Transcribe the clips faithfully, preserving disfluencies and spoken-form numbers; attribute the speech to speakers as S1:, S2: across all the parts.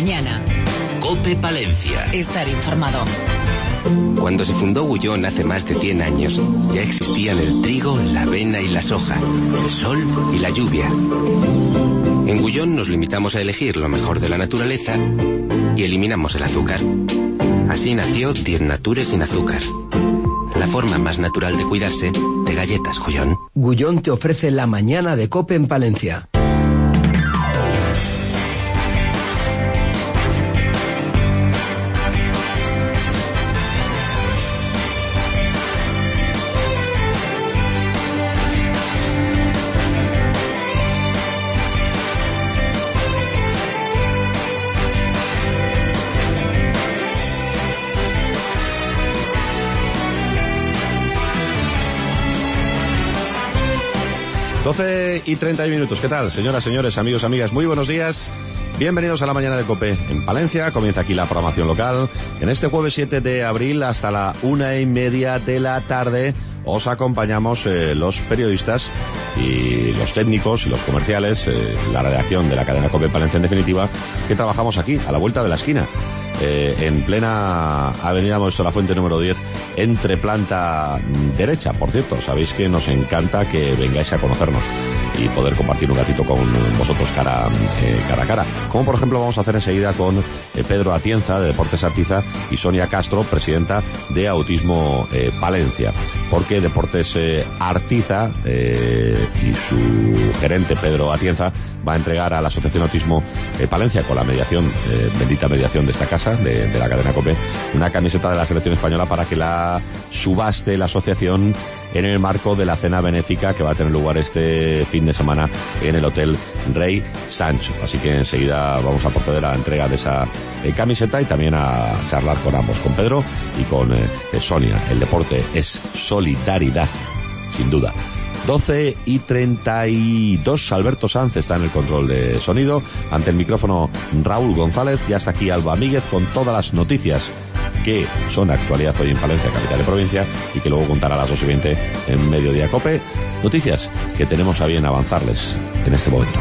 S1: mañana.
S2: COPE Palencia.
S1: Estar informado.
S3: Cuando se fundó Gullón hace más de cien años, ya existían el trigo, la avena y la soja, el sol y la lluvia. En Gullón nos limitamos a elegir lo mejor de la naturaleza y eliminamos el azúcar. Así nació diez Nature sin azúcar. La forma más natural de cuidarse de galletas Gullón.
S4: Gullón te ofrece la mañana de COPE en Palencia.
S5: doce y treinta minutos. ¿Qué tal, señoras, señores, amigos, amigas? Muy buenos días. Bienvenidos a la mañana de COPE en Palencia. Comienza aquí la programación local. En este jueves siete de abril hasta la una y media de la tarde os acompañamos eh, los periodistas y los técnicos y los comerciales, eh, la redacción de la cadena COPE Palencia en definitiva, que trabajamos aquí, a la vuelta de la esquina. Eh, en plena avenida Modesto La Fuente número diez, entre planta derecha. Por cierto, sabéis que nos encanta que vengáis a conocernos y poder compartir un ratito con vosotros cara, eh, cara a cara. Como por ejemplo vamos a hacer enseguida con eh, Pedro Atienza, de Deportes Artiza, y Sonia Castro, presidenta de Autismo eh, Palencia. Porque Deportes eh, Artiza eh, y su gerente Pedro Atienza va a entregar a la Asociación Autismo eh, Palencia, con la mediación, eh, bendita mediación de esta casa, de, de la cadena COPE, una camiseta de la selección española para que la subaste la asociación en el marco de la cena benéfica que va a tener lugar este fin de semana en el Hotel Rey Sancho. Así que enseguida vamos a proceder a la entrega de esa eh, camiseta y también a charlar con ambos, con Pedro y con eh, Sonia. El deporte es solidaridad, sin duda. doce y treinta y dos, Alberto Sanz está en el control de sonido. Ante el micrófono Raúl González, y hasta aquí Alba Míguez con todas las noticias que son actualidad hoy en Palencia, capital de provincia, y que luego contará a las dos y veinte en Mediodía COPE. Noticias que tenemos a bien avanzarles en este momento.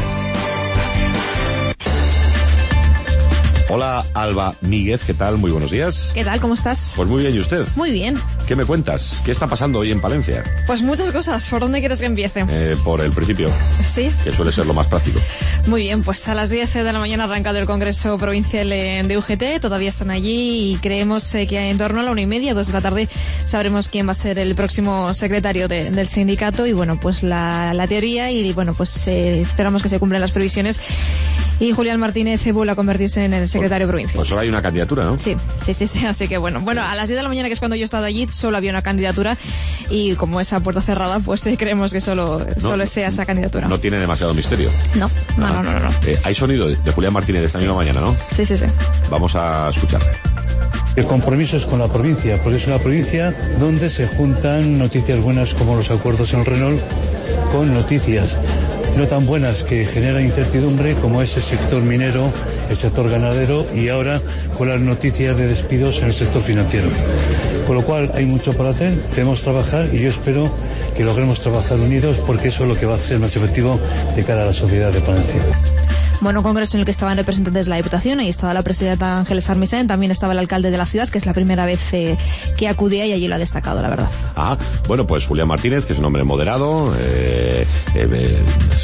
S5: Hola, Alba Míguez, ¿qué tal? Muy buenos días.
S6: ¿Qué tal? ¿Cómo estás?
S5: Pues muy bien, ¿y usted?
S6: Muy bien.
S5: ¿Qué me cuentas? ¿Qué está pasando hoy en Palencia?
S6: Pues muchas cosas. ¿Por dónde quieres que empiece?
S5: Eh, por el principio.
S6: Sí.
S5: Que suele ser lo más práctico.
S6: Muy bien, pues a las diez de la mañana ha arrancado el Congreso Provincial de U G T. Todavía están allí y creemos que en torno a la una y media, dos de la tarde, sabremos quién va a ser el próximo secretario de, del sindicato. Y bueno, pues la, la teoría y bueno, pues eh, esperamos que se cumplan las previsiones. Y Julián Martínez vuelve a convertirse en el secretario
S5: pues,
S6: provincial.
S5: Pues solo hay una candidatura, ¿no?
S6: Sí, sí, sí, sí, así que bueno. Bueno, a las diez de la mañana, que es cuando yo he estado allí, solo había una candidatura y como es a puerta cerrada, pues eh, creemos que solo, no, solo sea esa candidatura.
S5: No tiene demasiado misterio.
S6: No, no, ah, no, no, no. no.
S5: Eh, hay sonido de, de Julián Martínez de esta sí. misma mañana, ¿no?
S6: Sí, sí, sí.
S5: Vamos a escucharle.
S7: El compromiso es con la provincia, porque es una provincia donde se juntan noticias buenas como los acuerdos en Renault con noticias no tan buenas que generan incertidumbre como es el sector minero, el sector ganadero y ahora con las noticias de despidos en el sector financiero. Con lo cual hay mucho por hacer, debemos trabajar y yo espero que logremos trabajar unidos porque eso es lo que va a ser más efectivo de cara a la sociedad de Palencia.
S6: Bueno, un congreso en el que estaban representantes de la Diputación, ahí estaba la presidenta Ángeles Armisen, también estaba el alcalde de la ciudad, que es la primera vez eh, que acudía y allí lo ha destacado, la verdad.
S5: Ah, bueno, pues Julián Martínez, que es un hombre moderado, eh, eh, eh,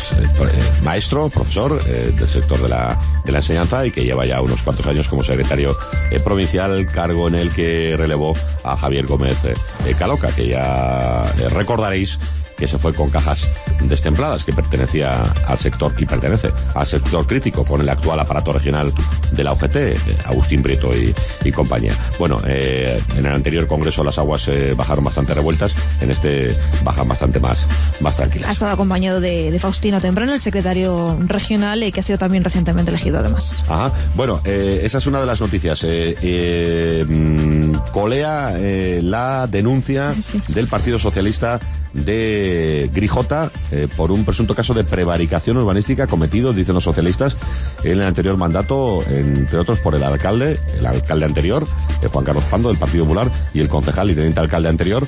S5: maestro, profesor eh, del sector de la, de la enseñanza y que lleva ya unos cuantos años como secretario eh, provincial, cargo en el que relevó a Javier Gómez eh, Caloca, que ya eh, recordaréis que se fue con Cajas Destempladas, que pertenecía al sector y pertenece al sector crítico con el actual aparato regional de la U G T, Agustín Prieto y, y compañía. Bueno, eh, en el anterior congreso las aguas eh, bajaron bastante revueltas, en este bajan bastante más, más tranquilas.
S6: Ha estado acompañado de, de Faustino Temprano, el secretario regional, eh, que ha sido también recientemente elegido además.
S5: Ajá, bueno, eh, esa es una de las noticias. Eh, eh, mmm, colea eh, la denuncia sí. del Partido Socialista de Grijota eh, por un presunto caso de prevaricación urbanística cometido, dicen los socialistas, en el anterior mandato, entre otros por el alcalde, el alcalde anterior, eh, Juan Carlos Pando, del Partido Popular, y el concejal y teniente alcalde anterior,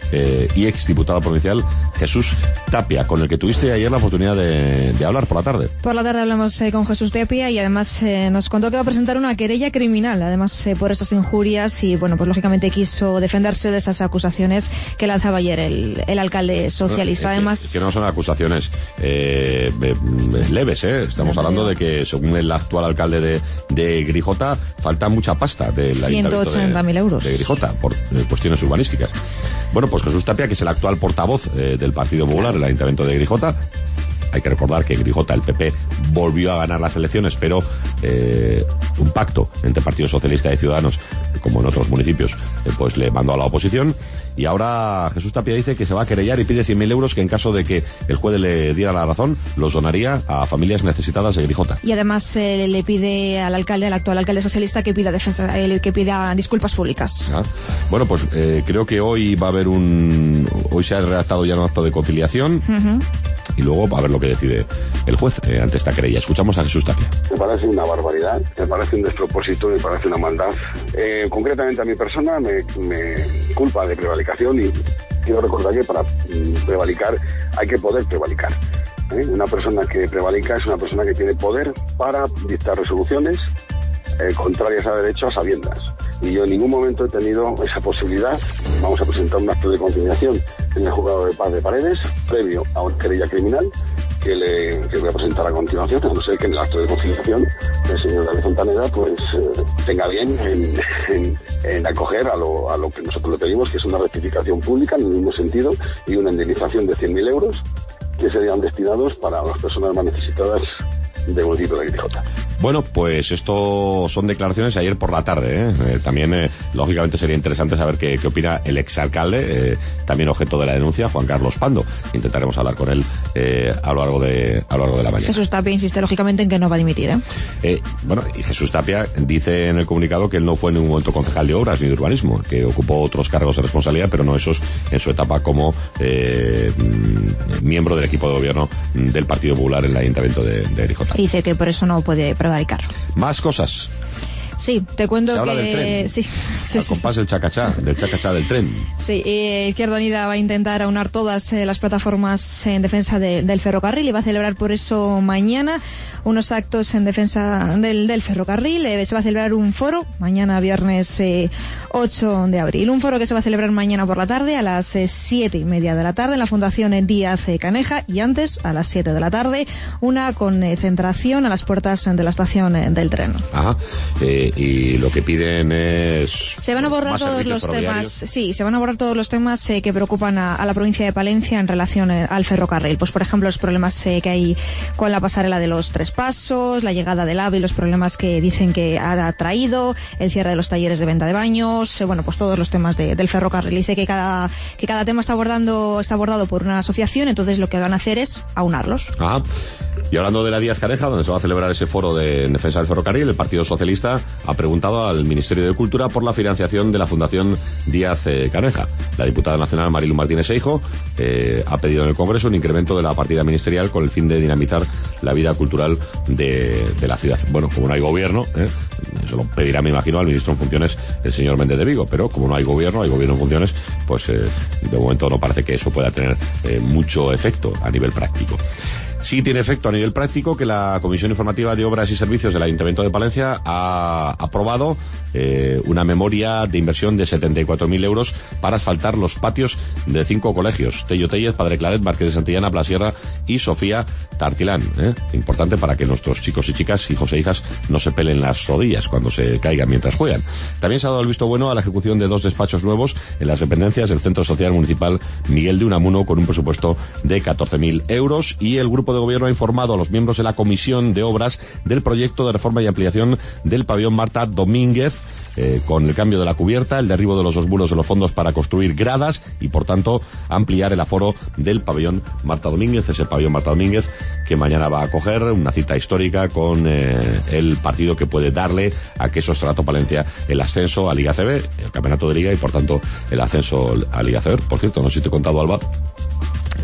S5: eh, y exdiputado provincial Jesús Tapia, con el que tuviste ayer la oportunidad de, de hablar por la tarde.
S6: Por la tarde hablamos eh, con Jesús Tapia y además eh, nos contó que va a presentar una querella criminal, además eh, por esas injurias, y bueno, pues lógicamente quiso defenderse de esas acusaciones que lanzaba ayer el, el alcalde socialista.
S5: Bueno,
S6: además,
S5: es que, que no son acusaciones eh, leves, ¿eh? Estamos no, hablando no. de que, según el actual alcalde de, de Grijota, falta mucha pasta del
S6: ciento ochenta mil euros
S5: de Grijota por eh, cuestiones urbanísticas. Bueno, pues Jesús Tapia, que es el actual portavoz eh, del Partido Popular claro. en el Ayuntamiento de Grijota. Hay que recordar que en Grijota el P P volvió a ganar las elecciones, pero eh, un pacto entre Partido Socialista y Ciudadanos, como en otros municipios, eh, pues le mandó a la oposición. Y ahora Jesús Tapia dice que se va a querellar y pide cien mil euros que, en caso de que el juez le diera la razón, los donaría a familias necesitadas de Grijota.
S6: Y además eh, le pide al alcalde, al actual alcalde socialista, que pida defensa, eh, que pida disculpas públicas.
S5: Ah, bueno, pues eh, creo que hoy va a haber un... Hoy se ha redactado ya un acto de conciliación. Uh-huh. Y luego va a ver lo que decide el juez eh, ante esta querella. Escuchamos a Jesús Tapia.
S1: Me parece una barbaridad, me parece un despropósito, me parece una maldad. Eh, concretamente a mi persona me, me culpa de prevaricación, y quiero recordar que para prevaricar hay que poder prevaricar. ¿eh? Una persona que prevarica es una persona que tiene poder para dictar resoluciones eh, contrarias a derecho a sabiendas. Y yo en ningún momento he tenido esa posibilidad. Vamos a presentar un acto de conciliación en el juzgado de paz de Paredes, previo a una querella criminal que le que voy a presentar a continuación. No sé que en el acto de conciliación el señor David Fontaneda pues eh, tenga bien en, en, en acoger a lo, a lo que nosotros le pedimos, que es una rectificación pública en el mismo sentido, y una indemnización de cien mil euros que serían destinados para las personas más necesitadas del municipio de Grijota.
S5: Bueno, pues esto son declaraciones de ayer por la tarde, ¿eh? Eh, también, eh, lógicamente, sería interesante saber qué, qué opina el exalcalde, eh, también objeto de la denuncia, Juan Carlos Pando. Intentaremos hablar con él eh, a lo largo de a lo largo de la mañana.
S6: Jesús Tapia insiste, lógicamente, en que no va a dimitir, ¿eh?
S5: Eh, bueno, y Jesús Tapia dice en el comunicado que él no fue en ningún momento concejal de obras ni de urbanismo, que ocupó otros cargos de responsabilidad, pero no esos en su etapa como eh, miembro del equipo de gobierno del Partido Popular en el Ayuntamiento de, de Grijota.
S6: Dice que por eso no puede prevaricar.
S5: Más cosas.
S6: Sí, te cuento
S5: Se
S6: que...
S5: habla del tren.
S6: Sí, sí,
S5: Al
S6: sí,
S5: compás
S6: sí.
S5: del chacachá, del chacachá del tren.
S6: Sí, eh, Izquierda Unida va a intentar aunar todas eh, las plataformas en defensa de, del ferrocarril y va a celebrar por eso mañana unos actos en defensa del, del ferrocarril. Eh, se va a celebrar un foro mañana viernes eh, ocho de abril. Un foro que se va a celebrar mañana por la tarde a las eh, siete y media de la tarde en la Fundación Díaz eh, Caneja, y antes a las siete de la tarde una concentración a las puertas de la estación eh, del tren.
S5: Ajá. Eh, y lo que piden es...
S6: Se van a borrar todos los temas, sí, se van a borrar todos los temas eh, que preocupan a, a la provincia de Palencia en relación eh, al ferrocarril. Pues, por ejemplo, los problemas eh, que hay con la pasarela de los Tres Pasos, la llegada del AVE y los problemas que dicen que ha traído, el cierre de los talleres de venta de baños, eh, bueno, pues todos los temas de, del ferrocarril. Dice que cada que cada tema está abordando está abordado por una asociación, entonces lo que van a hacer es aunarlos.
S5: Ajá. Y hablando de la Díaz Caneja, donde se va a celebrar ese foro de defensa del ferrocarril, el Partido Socialista ha preguntado al Ministerio de Cultura por la financiación de la Fundación Díaz eh, Caneja. La diputada nacional Marilu Martínez Eijo eh, ha pedido en el Congreso un incremento de la partida ministerial con el fin de dinamizar la vida cultural de, de la ciudad. Bueno, como no hay gobierno, eh, eso lo pedirá, me imagino, al ministro en funciones, el señor Méndez de Vigo, pero como no hay gobierno, hay gobierno en funciones, pues eh, de momento no parece que eso pueda tener eh, mucho efecto a nivel práctico. Sí tiene efecto a nivel práctico que la Comisión Informativa de Obras y Servicios del Ayuntamiento de Palencia ha aprobado eh, una memoria de inversión de setenta y cuatro mil euros para asfaltar los patios de cinco colegios: Tello Tellez, Padre Claret, Marqués de Santillana, Plasierra y Sofía Tartilán. ¿eh? Importante para que nuestros chicos y chicas, hijos e hijas, no se pelen las rodillas cuando se caigan mientras juegan. También se ha dado el visto bueno a la ejecución de dos despachos nuevos en las dependencias del Centro Social Municipal Miguel de Unamuno, con un presupuesto de catorce mil euros, y el grupo de gobierno ha informado a los miembros de la Comisión de Obras del proyecto de reforma y ampliación del pabellón Marta Domínguez, eh, con el cambio de la cubierta, el derribo de los dos muros de los fondos para construir gradas y, por tanto, ampliar el aforo del pabellón Marta Domínguez, ese pabellón Marta Domínguez que mañana va a acoger una cita histórica con eh, el partido que puede darle a Queso Estrato Palencia el ascenso a Liga C B, el campeonato de Liga, y, por tanto, el ascenso a Liga C B. Por cierto, no sé si te he contado, Alba,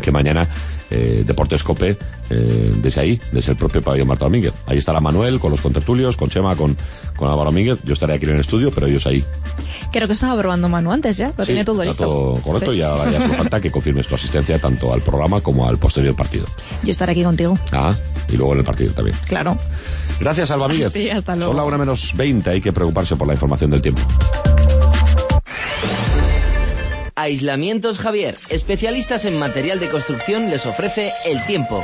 S5: que mañana eh, Deportes Cope, eh, desde ahí, desde el propio pabellón Marta Domínguez. Ahí estará Manuel con los contertulios, con Chema, con, con Álvaro Domínguez. Yo estaré aquí en el estudio, pero ellos ahí.
S6: Creo que estaba probando Manu antes ya, lo
S5: sí,
S6: tiene todo
S5: está
S6: listo.
S5: Todo correcto,
S6: sí.
S5: y ahora ya hace falta que confirmes tu asistencia tanto al programa como al posterior partido.
S6: Yo estaré aquí contigo.
S5: Ah, y luego en el partido también.
S6: Claro.
S5: Gracias, Alba Míguez.
S6: Sí, hasta luego.
S5: Son la una menos veinte, hay que preocuparse por la información del tiempo.
S2: Aislamientos Javier, especialistas en material de construcción, les ofrece el tiempo.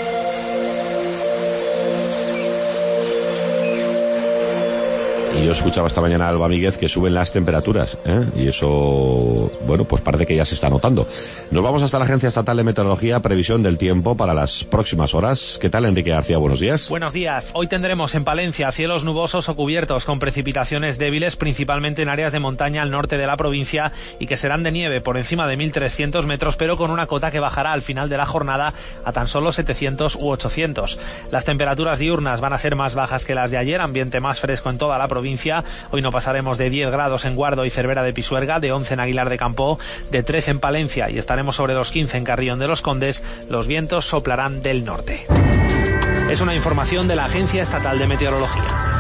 S5: Y yo escuchaba esta mañana a Alba Míguez que suben las temperaturas, ¿eh? Y eso, bueno, pues parece que ya se está notando. Nos vamos hasta la Agencia Estatal de Meteorología, previsión del tiempo para las próximas horas. ¿Qué tal, Enrique García? Buenos días.
S8: Buenos días. Hoy tendremos en Palencia cielos nubosos o cubiertos con precipitaciones débiles, principalmente en áreas de montaña al norte de la provincia y que serán de nieve por encima de mil trescientos metros, pero con una cota que bajará al final de la jornada a tan solo setecientos u ochocientos. Las temperaturas diurnas van a ser más bajas que las de ayer, ambiente más fresco en toda la provincia. Hoy no pasaremos de diez grados en Guardo y Cervera de Pisuerga, de once en Aguilar de Campoo, de trece en Palencia y estaremos sobre los quince en Carrión de los Condes. Los vientos soplarán del norte. Es una información de la Agencia Estatal de Meteorología.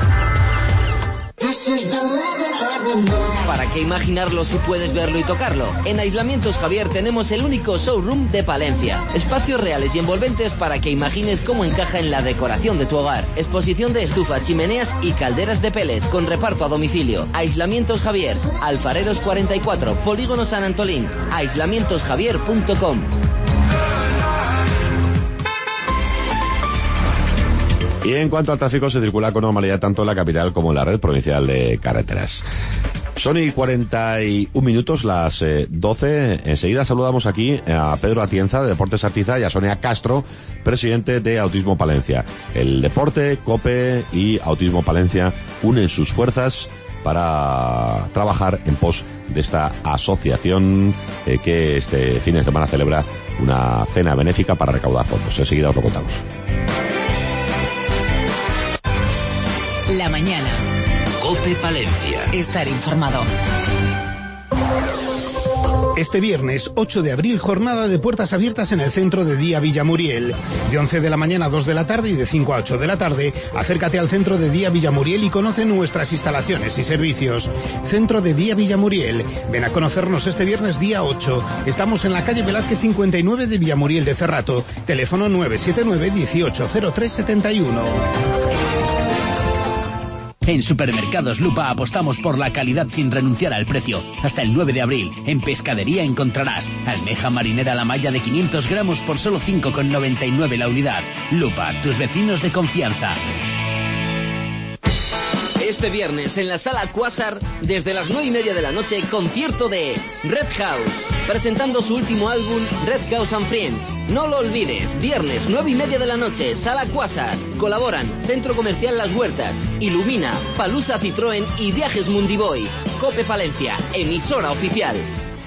S2: ¿Para qué imaginarlo si puedes verlo y tocarlo? En Aislamientos Javier tenemos el único showroom de Palencia. Espacios reales y envolventes para que imagines cómo encaja en la decoración de tu hogar. Exposición de estufa, chimeneas y calderas de pellet con reparto a domicilio. Aislamientos Javier, Alfareros cuarenta y cuatro, Polígono San Antolín, aislamientos javier punto com.
S5: Y en cuanto al tráfico, se circula con normalidad tanto en la capital como en la red provincial de carreteras. Son y cuarenta y un minutos, las eh, doce. Enseguida saludamos aquí a Pedro Atienza, de Deportes Artiza, y a Sonia Castro, presidente de Autismo Palencia. El deporte, COPE y Autismo Palencia unen sus fuerzas para trabajar en pos de esta asociación eh, que este fin de semana celebra una cena benéfica para recaudar fondos. Enseguida os lo contamos.
S9: La mañana.
S2: COPE Palencia.
S9: Estar informado.
S10: Este viernes, ocho de abril, jornada de puertas abiertas en el Centro de Día Villamuriel. De once de la mañana a dos de la tarde y de cinco a ocho de la tarde, acércate al Centro de Día Villamuriel y conoce nuestras instalaciones y servicios. Centro de Día Villamuriel. Ven a conocernos este viernes día ocho. Estamos en la calle Velázquez cincuenta y nueve de Villamuriel de Cerrato. Teléfono nueve siete nueve, dieciocho cero tres setenta y uno.
S11: En Supermercados Lupa apostamos por la calidad sin renunciar al precio. Hasta el nueve de abril, en Pescadería encontrarás almeja marinera a la malla de quinientos gramos por solo cinco con noventa y nueve la unidad. Lupa, tus vecinos de confianza.
S2: Este viernes en la Sala Quasar, desde las nueve y media de la noche, concierto de Red House, presentando su último álbum, Red House and Friends. No lo olvides, viernes nueve y media de la noche, Sala Quasar. Colaboran Centro Comercial Las Huertas, Ilumina, Palusa Citroën y Viajes Mundiboy. COPE Palencia, emisora oficial.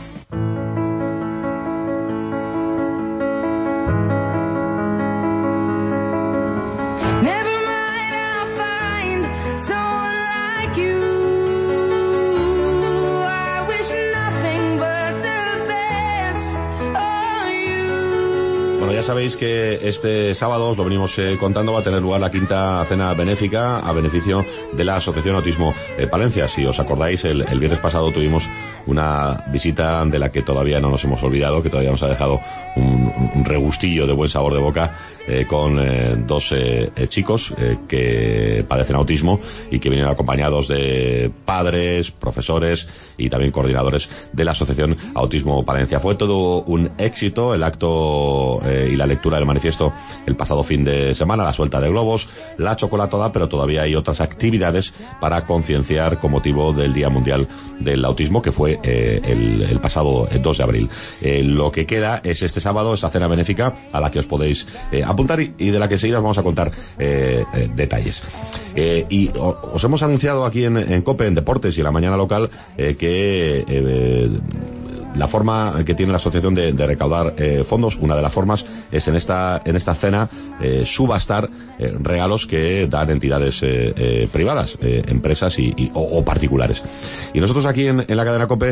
S5: Ya sabéis que este sábado, os lo venimos eh, contando, va a tener lugar la quinta cena benéfica a beneficio de la Asociación Autismo eh, Palencia. Si os acordáis, el, el viernes pasado tuvimos una visita de la que todavía no nos hemos olvidado, que todavía nos ha dejado un, un regustillo de buen sabor de boca, eh, con eh, dos eh, eh, chicos eh, que padecen autismo y que vienen acompañados de padres, profesores y también coordinadores de la Asociación Autismo Palencia. Fue todo un éxito el acto eh, y la lectura del manifiesto el pasado fin de semana, la suelta de globos, la chocolatada, pero todavía hay otras actividades para concienciar con motivo del Día Mundial del Autismo, que fue eh, el, el pasado dos de abril. Eh, lo que queda es este sábado, esa cena benéfica a la que os podéis eh, apuntar y, y de la que enseguida os vamos a contar eh, eh, detalles. Eh, y o, os hemos anunciado aquí en, en COPE, en Deportes y en la mañana local, eh, que eh, la forma que tiene la asociación de, de recaudar eh, fondos, una de las formas es en esta en esta cena eh, subastar eh, regalos que dan entidades eh, eh, privadas, eh, empresas y, y o, o particulares. Y nosotros aquí en, en la cadena COPE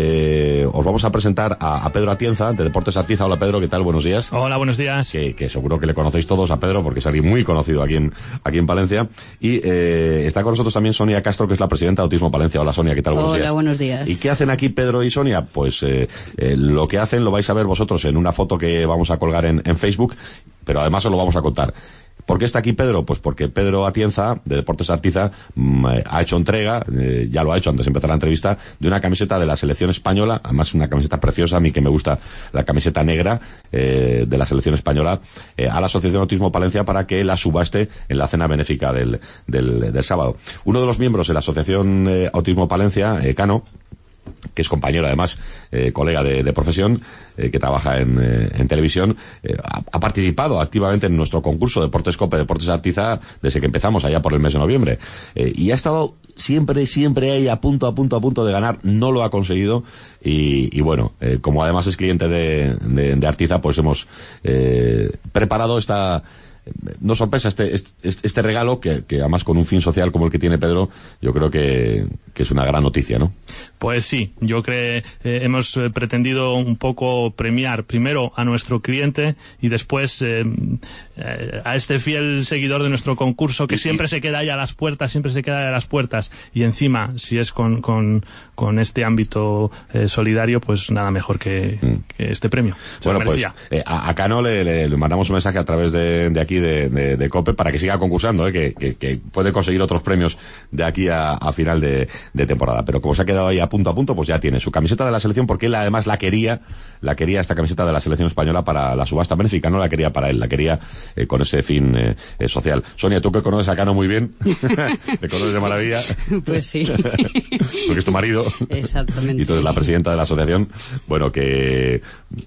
S5: eh, os vamos a presentar a, a Pedro Atienza de Deportes Artiza. Hola Pedro, ¿qué tal? Buenos días.
S12: Hola, buenos días.
S5: Que, que seguro que le conocéis todos a Pedro porque es alguien muy conocido aquí en aquí en Palencia. Y eh, está con nosotros también Sonia Castro, que es la presidenta de Autismo Palencia. Hola Sonia, ¿qué tal? Buenos
S13: Hola,
S5: días.
S13: buenos días.
S5: ¿Y qué hacen aquí Pedro y Sonia? Pues eh, eh, lo que hacen lo vais a ver vosotros en una foto que vamos a colgar en, en Facebook, pero además os lo vamos a contar. ¿Por qué está aquí Pedro? Pues porque Pedro Atienza, de Deportes Artiza, mmm, ha hecho entrega, eh, ya lo ha hecho antes de empezar la entrevista, de una camiseta de la selección española, además una camiseta preciosa, a mí que me gusta la camiseta negra eh, de la selección española, eh, a la Asociación Autismo Palencia para que la subaste en la cena benéfica del, del, del sábado. Uno de los miembros de la Asociación eh, Autismo Palencia, eh, Cano, que es compañero además, eh, colega de, de profesión, eh, que trabaja en, eh, en televisión, eh, ha, ha participado activamente en nuestro concurso Deportes COPE, Deportes Artiza, desde que empezamos allá por el mes de noviembre. Eh, y ha estado siempre, siempre ahí a punto, a punto, a punto de ganar, no lo ha conseguido. Y, y bueno, eh, como además es cliente de, de, de Artiza, pues hemos eh, preparado esta... No sorpresa este, este, este regalo que, que además con un fin social como el que tiene Pedro, yo creo que, que es una gran noticia, ¿no?
S12: Pues sí, yo creo eh, hemos eh, pretendido un poco premiar primero a nuestro cliente y después eh, eh, a este fiel seguidor de nuestro concurso que siempre se queda ahí a las puertas, siempre se queda ahí a las puertas y encima, si es con, con, con este ámbito eh, solidario, pues nada mejor que, mm. que este premio. Se
S5: bueno,
S12: lo merecía.
S5: Pues eh, a, a Cano le, le, le mandamos un mensaje a través de, de aquí De, de, de COPE para que siga concursando, ¿eh? que, que, que puede conseguir otros premios de aquí a, a final de, de temporada. Pero como se ha quedado ahí a punto a punto, pues ya tiene su camiseta de la selección, porque él además la quería, la quería esta camiseta de la selección española para la subasta benéfica, no la quería para él, la quería eh, con ese fin eh, eh, social. Sonia, tú que conoces a Cano muy bien, te conoces de maravilla.
S13: Pues sí.
S5: Porque es tu marido.
S13: Exactamente.
S5: Y tú eres la presidenta de la asociación. Bueno, que...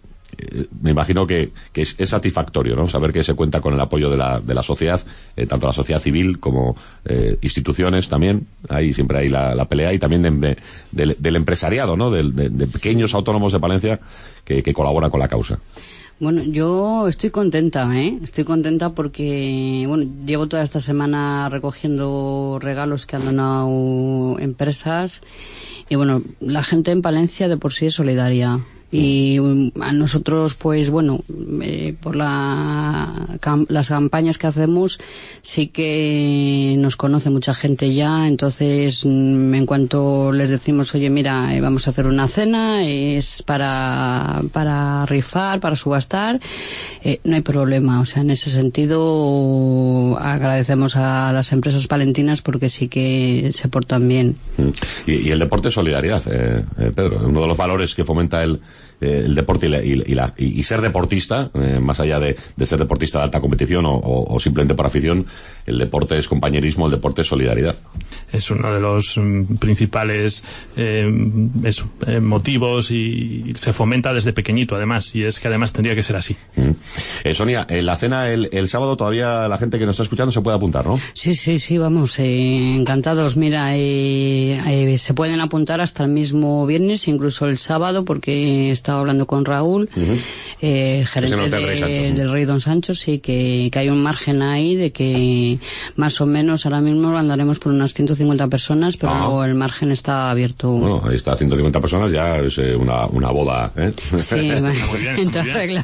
S5: me imagino que, que es, es satisfactorio, ¿no? Saber que se cuenta con el apoyo de la, de la sociedad, eh, tanto la sociedad civil como eh, instituciones también. Ahí siempre hay la, la pelea y también de, de, del, del empresariado, ¿no? De, de, de pequeños autónomos de Palencia que, que colaboran con la causa.
S13: Bueno, yo estoy contenta, ¿eh? Estoy contenta porque, bueno, llevo toda esta semana recogiendo regalos que han donado empresas y, bueno, la gente en Palencia de por sí es solidaria. Y a nosotros, pues bueno, eh, por la, cam, las campañas que hacemos sí que nos conoce mucha gente ya, entonces en cuanto les decimos, oye, mira, eh, vamos a hacer una cena, es para, para rifar, para subastar, eh, no hay problema. O sea, en ese sentido agradecemos a las empresas palentinas porque sí que se portan bien.
S5: Y, y el deporte es solidaridad, eh, eh, Pedro, uno de los valores que fomenta el Eh, el deporte y, la, y, y, la, y, y ser deportista, eh, más allá de, de ser deportista de alta competición o, o, o simplemente por afición, el deporte es compañerismo, el deporte es solidaridad.
S12: Es uno de los mm, principales eh, eso, eh, motivos y, y se fomenta desde pequeñito además, y es que además tendría que ser así.
S5: Mm. Eh, Sonia, en la cena el, el sábado todavía la gente que nos está escuchando se puede apuntar, ¿no?
S13: Sí, sí, sí, vamos, eh, encantados. Mira, eh, eh, se pueden apuntar hasta el mismo viernes, incluso el sábado, porque está estaba hablando con Raúl, uh-huh. eh, gerente de, Rey del Rey Don Sancho, sí, que, que hay un margen ahí de que más o menos ahora mismo andaremos por unas ciento cincuenta personas, pero ah. luego el margen está abierto.
S5: Bueno, ahí está, ciento cincuenta personas, ya es eh, una, una boda, ¿eh?
S13: Sí, muy bien, en toda regla.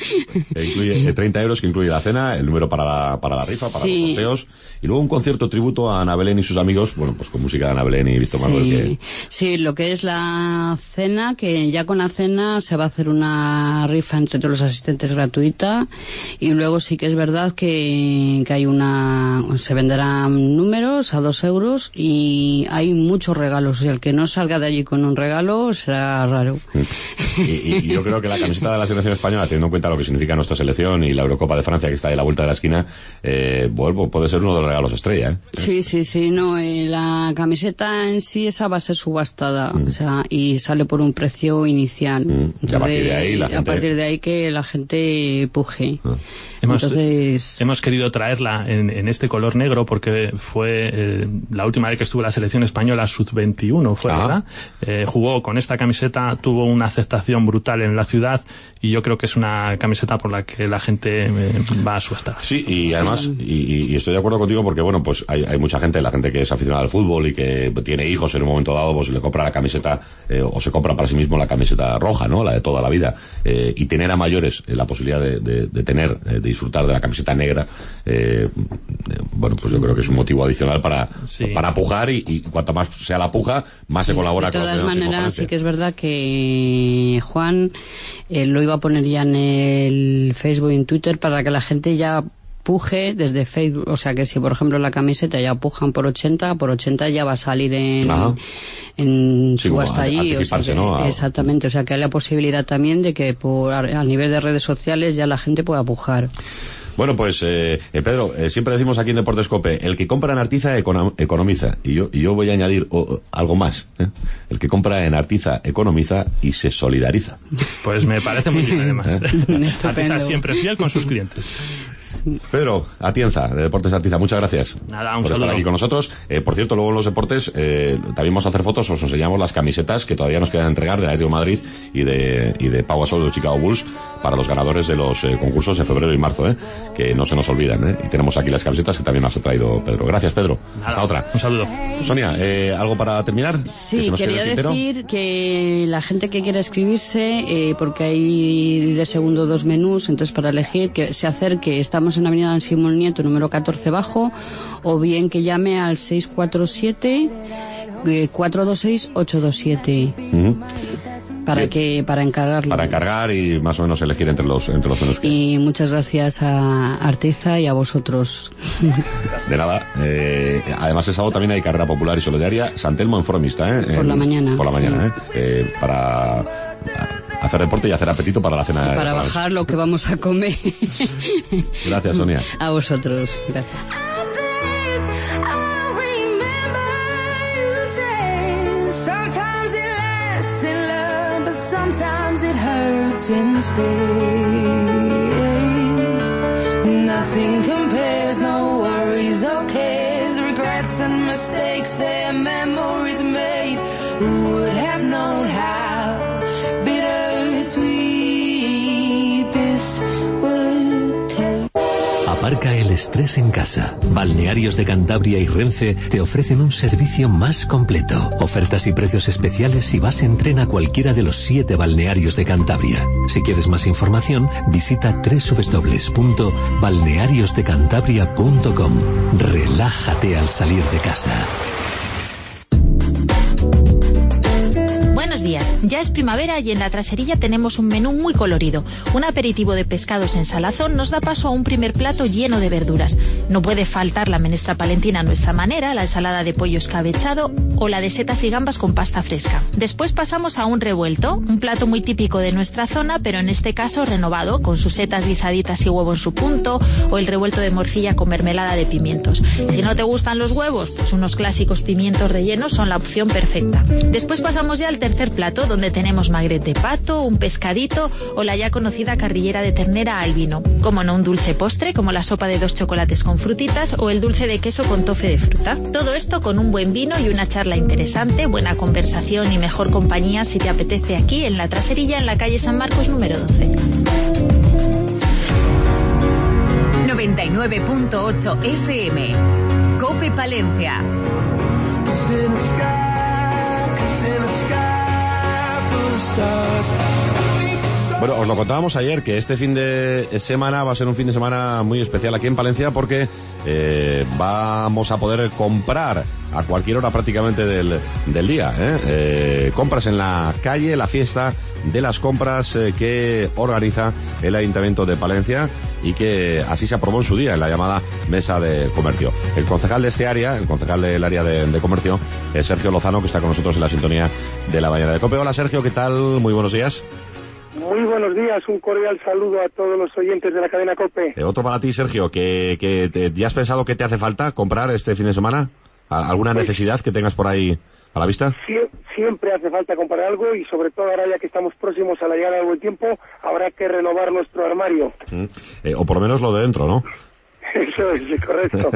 S5: Incluye treinta euros, que incluye la cena, el número para la, para la rifa, para sí. los sorteos, y luego un concierto tributo a Ana Belén y sus amigos, bueno, pues con música de Ana Belén y Víctor
S13: sí.
S5: Manuel. Que...
S13: Sí, lo que es la cena, que ya con la cena se va a hacer una rifa entre todos los asistentes gratuita, y luego sí que es verdad que, que hay una, se venderán números a dos euros y hay muchos regalos, y el que no salga de allí con un regalo será raro.
S5: Y, y, y yo creo que la camiseta de la selección española, teniendo en cuenta lo que significa nuestra selección y la Eurocopa de Francia que está ahí a la vuelta de la esquina, eh, bueno, puede ser uno de los regalos estrella, ¿eh?
S13: Sí, sí, sí, no, eh, la camiseta en sí esa va a ser subastada, mm. o sea, y sale por un precio inicial.
S5: Mm. Y a partir de ahí la gente...
S13: A partir de ahí que la gente puje.
S5: Ah.
S12: Hemos,
S13: Entonces...
S12: hemos querido traerla en, en este color negro porque fue eh, la última vez que estuvo la selección española sub veintiuno, fue, ah. ¿verdad? Eh, jugó con esta camiseta, tuvo una aceptación brutal en la ciudad y yo creo que es una camiseta por la que la gente eh, va a su estar.
S5: Sí, y además, y, y estoy de acuerdo contigo porque, bueno, pues hay, hay mucha gente, la gente que es aficionada al fútbol y que tiene hijos en un momento dado, pues le compra la camiseta, eh, o se compra para sí mismo la camiseta roja, ¿no? La de toda la vida. Eh, y tener a mayores eh, la posibilidad de, de, de tener, eh, de disfrutar de la camiseta negra, eh, eh, bueno, pues yo creo que es un motivo adicional para, sí. para pujar y, y cuanto más sea la puja, más se colabora con la
S13: De todas maneras, sí que es verdad que Juan eh, lo iba a poner ya en el Facebook y en Twitter para que la gente ya puje desde Facebook, o sea que si por ejemplo la camiseta ya pujan por ochenta, por ochenta ya va a salir en, en
S5: sí,
S13: subasta allí, o sea que, ¿no? Exactamente, o sea que hay la posibilidad también de que por a nivel de redes sociales ya la gente pueda pujar.
S5: Bueno, pues, eh, eh, Pedro, eh, siempre decimos aquí en Deportes COPE, el que compra en Artiza econo- economiza. Y yo, y yo voy a añadir oh, algo más. ¿eh? El que compra en Artiza economiza y se solidariza.
S12: Pues me parece muy bien, además. ¿Eh? Artiza siempre fiel con sus clientes.
S5: Pedro Atienza, de Deportes Artiza, muchas gracias
S12: Nada, un
S5: por
S12: saludo.
S5: estar aquí con nosotros. Eh, por cierto, luego en los deportes eh, también vamos a hacer fotos, os enseñamos las camisetas que todavía nos quedan entregar de Atlético de Madrid y de, y de Pau Gasol de los Chicago Bulls para los ganadores de los eh, concursos de febrero y marzo, eh, que no se nos olvidan. Eh, y tenemos aquí las camisetas que también nos ha traído Pedro. Gracias, Pedro.
S12: Nada,
S5: hasta otra.
S12: Un saludo.
S5: Sonia, eh, ¿algo para terminar?
S13: Sí, quería decir que la gente que quiera escribirse, eh, porque hay de segundo dos menús, entonces para elegir, que se acerque, estamos en Avenida Dan Simón Nieto, número catorce bajo, o bien que llame al seis cuatro siete, cuatro dos seis, ocho dos siete. Uh-huh. Para Bien. que para encargarlo.
S5: Para encargar y más o menos elegir entre los entre los menús. Que...
S13: Y muchas gracias a Artiza y a vosotros.
S5: De nada. Eh, además, el sábado también hay carrera popular y solidaria. San Telmo en Formista, ¿eh?
S13: Por
S5: en,
S13: la mañana.
S5: Por la
S13: sí.
S5: mañana, ¿eh? eh para hacer deporte y hacer apetito para la cena.
S13: Sí, para,
S5: para
S13: bajar lo que vamos a comer.
S5: Gracias, Sonia.
S13: A vosotros. Gracias.
S14: Sometimes it hurts instead. Nothing compares, no worries or cares, regrets and mistakes, their memories made. Who would have known how bittersweet this would taste?
S15: Aparca el estrés en casa. Balnearios de Cantabria y Renfe te ofrecen un servicio más completo. Ofertas y precios especiales si vas en tren a cualquiera de los siete balnearios de Cantabria. Si quieres más información, visita doble u doble u doble u punto balnearios de cantabria punto com. Relájate al salir de casa.
S16: Buenos días, ya es primavera y en la traserilla tenemos un menú muy colorido. Un aperitivo de pescados en salazón nos da paso a un primer plato lleno de verduras. No puede faltar la menestra palentina a nuestra manera, la ensalada de pollo escabechado o la de setas y gambas con pasta fresca. Después pasamos a un revuelto, un plato muy típico de nuestra zona, pero en este caso renovado, con sus setas guisaditas y huevo en su punto, o el revuelto de morcilla con mermelada de pimientos. Si no te gustan los huevos, pues unos clásicos pimientos rellenos son la opción perfecta. Después pasamos ya al tercer plato, donde tenemos magret de pato, un pescadito o la ya conocida carrillera de ternera al vino. Como no, un dulce postre, como la sopa de dos chocolates con frutitas o el dulce de queso con tofe de fruta. Todo esto con un buen vino y una charla interesante, buena conversación y mejor compañía si te apetece aquí en la traserilla en la calle San Marcos número doce.
S9: noventa y nueve punto ocho F M. COPE Palencia.
S5: Bueno, os lo contábamos ayer que este fin de semana va a ser un fin de semana muy especial aquí en Palencia porque eh, vamos a poder comprar a cualquier hora prácticamente del, del día. ¿eh? Eh, compras en la calle, la fiesta de las compras eh, que organiza el Ayuntamiento de Palencia y que así se aprobó en su día en la llamada Mesa de Comercio. El concejal de este área, el concejal del área de, de comercio, es Sergio Lozano, que está con nosotros en la sintonía de la mañana de COPE. Hola Sergio, ¿qué tal? Muy buenos días.
S17: Muy buenos días, un cordial saludo a todos los oyentes de la cadena COPE.
S5: Eh, otro para ti, Sergio, que, que te, ¿ya has pensado qué te hace falta comprar este fin de semana? ¿Alguna pues, necesidad que tengas por ahí a la vista?
S17: Si, siempre hace falta comprar algo y sobre todo ahora ya que estamos próximos a la llegada del buen tiempo, habrá que renovar nuestro armario.
S5: Mm. Eh, o por lo menos lo de dentro, ¿no?
S17: Eso es correcto.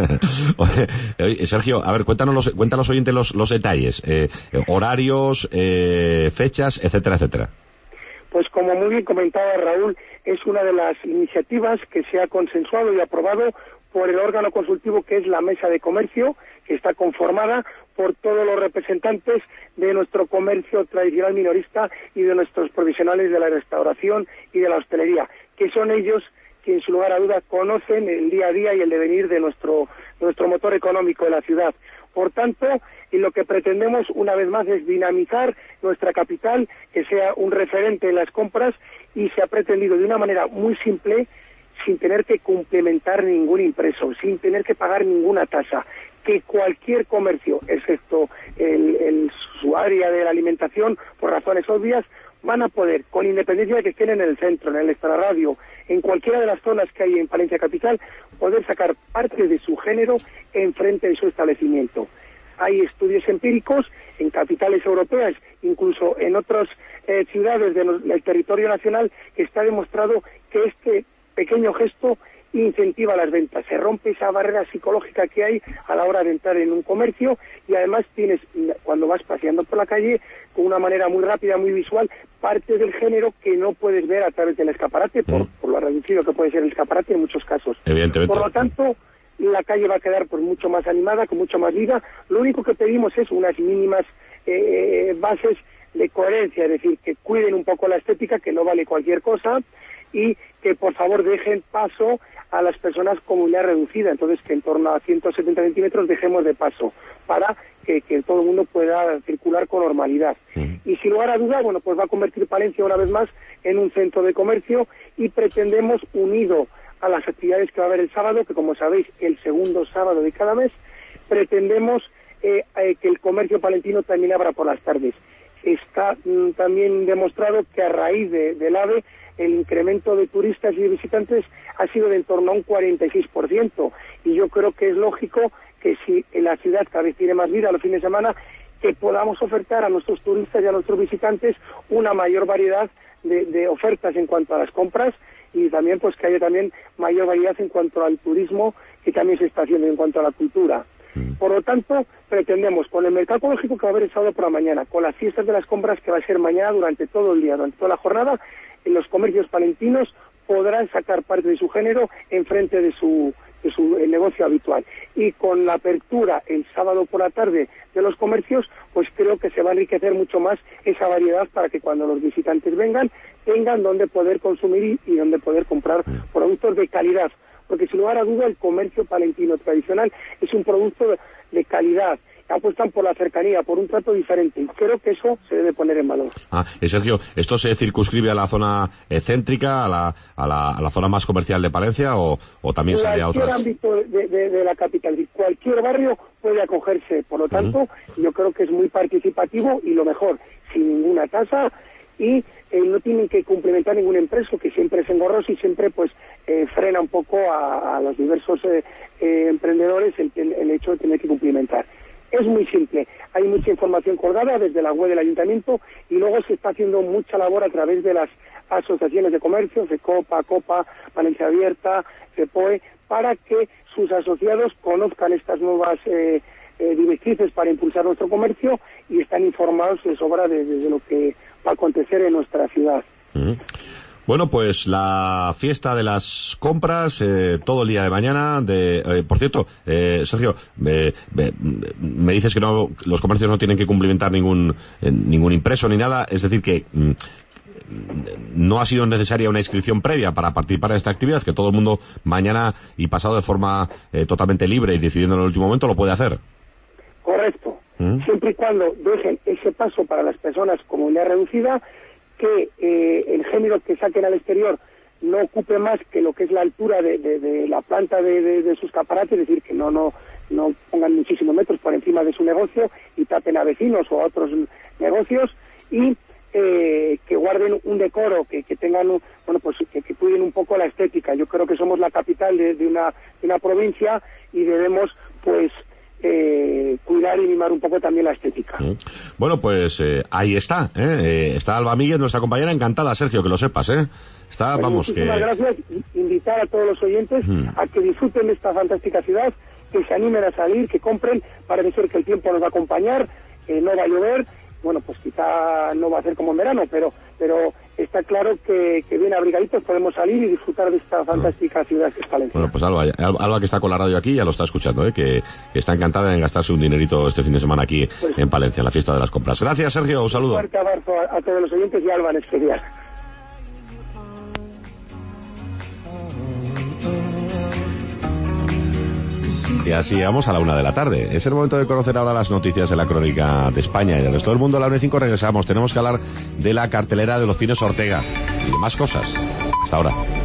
S5: Oye, Sergio, a ver, cuéntanos los, cuéntanos oyentes los, los detalles, eh, horarios, eh, fechas, etcétera, etcétera.
S17: Pues como muy bien comentaba Raúl, es una de las iniciativas que se ha consensuado y aprobado por el órgano consultivo que es la Mesa de Comercio, que está conformada por todos los representantes de nuestro comercio tradicional minorista y de nuestros profesionales de la restauración y de la hostelería, que son ellos que en su lugar a duda conocen el día a día y el devenir de nuestro, nuestro motor económico de la ciudad. Por tanto, y lo que pretendemos una vez más es dinamizar nuestra capital, que sea un referente en las compras, y se ha pretendido de una manera muy simple, sin tener que complementar ningún impreso, sin tener que pagar ninguna tasa, que cualquier comercio, excepto el, el, su área de la alimentación, por razones obvias, van a poder, con independencia de que estén en el centro, en el extrarradio, en cualquiera de las zonas que hay en Palencia Capital, poder sacar parte de su género enfrente de su establecimiento. Hay estudios empíricos en capitales europeas, incluso en otras eh, ciudades de no, del territorio nacional, que está demostrado que este pequeño gesto incentiva las ventas, se rompe esa barrera psicológica que hay a la hora de entrar en un comercio, y además tienes, cuando vas paseando por la calle, con una manera muy rápida, muy visual, parte del género que no puedes ver a través del escaparate, por, por lo reducido que puede ser el escaparate en muchos casos.
S5: Evidentemente.
S17: Por lo tanto, la calle va a quedar pues mucho más animada, con mucho más vida. Lo único que pedimos es unas mínimas eh, bases de coherencia, es decir, que cuiden un poco la estética, que no vale cualquier cosa, y que por favor dejen paso a las personas con movilidad reducida, entonces que en torno a ciento setenta centímetros dejemos de paso, para que, que todo el mundo pueda circular con normalidad. Mm. Y sin lugar a duda, bueno, pues va a convertir Palencia una vez más en un centro de comercio, y pretendemos, unido a las actividades que va a haber el sábado, que como sabéis, el segundo sábado de cada mes, pretendemos eh, eh, que el comercio palentino también abra por las tardes. Está mm, también demostrado que a raíz de, del AVE, el incremento de turistas y de visitantes ha sido de en torno a un cuarenta y seis por ciento, y yo creo que es lógico que si en la ciudad cada vez tiene más vida los fines de semana, que podamos ofertar a nuestros turistas y a nuestros visitantes una mayor variedad de, de ofertas en cuanto a las compras, y también pues que haya también mayor variedad en cuanto al turismo, que también se está haciendo en cuanto a la cultura. Por lo tanto, pretendemos, con el mercado ecológico que va a haber el sábado por la mañana, con las fiestas de las compras que va a ser mañana durante todo el día, durante toda la jornada, en los comercios palentinos podrán sacar parte de su género enfrente de su, de su el negocio habitual. Y con la apertura el sábado por la tarde de los comercios, pues creo que se va a enriquecer mucho más esa variedad, para que cuando los visitantes vengan, tengan donde poder consumir y, y donde poder comprar productos de calidad. Porque sin lugar a duda el comercio palentino tradicional es un producto de, de calidad. Apuestan por la cercanía, por un trato diferente, y creo que eso se debe poner en valor.
S5: Ah, eh, Sergio, ¿esto se circunscribe a la zona eh, céntrica, a la, a, la, a la zona más comercial de Palencia, o, o también sale a otras?
S17: Cualquier ámbito de, de, de la capital, cualquier barrio puede acogerse, por lo tanto, uh-huh. yo creo que es muy participativo, y lo mejor, sin ninguna tasa, y eh, no tienen que complementar ningún empreso, que siempre es engorroso y siempre pues eh, frena un poco a, a los diversos eh, eh, emprendedores el, el, el hecho de tener que cumplimentar. Es muy simple, hay mucha información colgada desde la web del ayuntamiento, y luego se está haciendo mucha labor a través de las asociaciones de comercio, FECOPA, COPA, Palencia Abierta, FEPOE, para que sus asociados conozcan estas nuevas eh, eh, directrices para impulsar nuestro comercio, y están informados de sobra de, de, de lo que va a acontecer en nuestra ciudad.
S5: Uh-huh. Bueno, pues la fiesta de las compras, eh, todo el día de mañana. De, eh, por cierto, eh, Sergio, eh, eh, me dices que no, los comercios no tienen que cumplimentar ningún eh, ningún impreso ni nada. Es decir, que mm, no ha sido necesaria una inscripción previa para participar en esta actividad, que todo el mundo mañana y pasado de forma eh, totalmente libre y decidiendo en el último momento lo puede hacer.
S17: Correcto. ¿Mm? Siempre y cuando dejen ese paso para las personas con movilidad reducida, que eh, el género que saquen al exterior no ocupe más que lo que es la altura de, de, de la planta de, de, de sus escaparate, es decir, que no no no pongan muchísimos metros por encima de su negocio y tapen a vecinos o a otros negocios, y eh, que guarden un decoro, que, que tengan un, bueno pues que, que cuiden un poco la estética. Yo creo que somos la capital de, de una de una provincia, y debemos pues eh, cuidar y mimar un poco también la estética.
S5: Bueno, pues eh, ahí está, ¿eh? Eh, está Alba Míguez, nuestra compañera, encantada, Sergio, que lo sepas, ¿eh? Está,
S17: Pues
S5: vamos,
S17: muchísimas
S5: que...
S17: gracias, invitar a todos los oyentes
S5: Mm.
S17: a que disfruten de esta fantástica ciudad, que se animen a salir, que compren. Parece ser que el tiempo nos va a acompañar, eh, no va a llover, bueno, pues quizá no va a ser como en verano, pero pero está claro que, que bien abrigaditos podemos salir y disfrutar de esta fantástica ciudad que es Palencia.
S5: Bueno, pues Alba, Alba, que está con la radio aquí, ya lo está escuchando, ¿eh? Que, que está encantada en gastarse un dinerito este fin de semana aquí
S17: Pues-
S5: en Palencia, en la fiesta de las compras. Gracias, Sergio, un saludo.
S17: Un fuerte abrazo a, a todos los oyentes y a Alba en especial.
S5: Y así llegamos a la una de la tarde. Es el momento de conocer ahora las noticias de la crónica de España y del resto del mundo. A la una y cinco regresamos. Tenemos que hablar de la cartelera de los cines Ortega y de más cosas. Hasta ahora.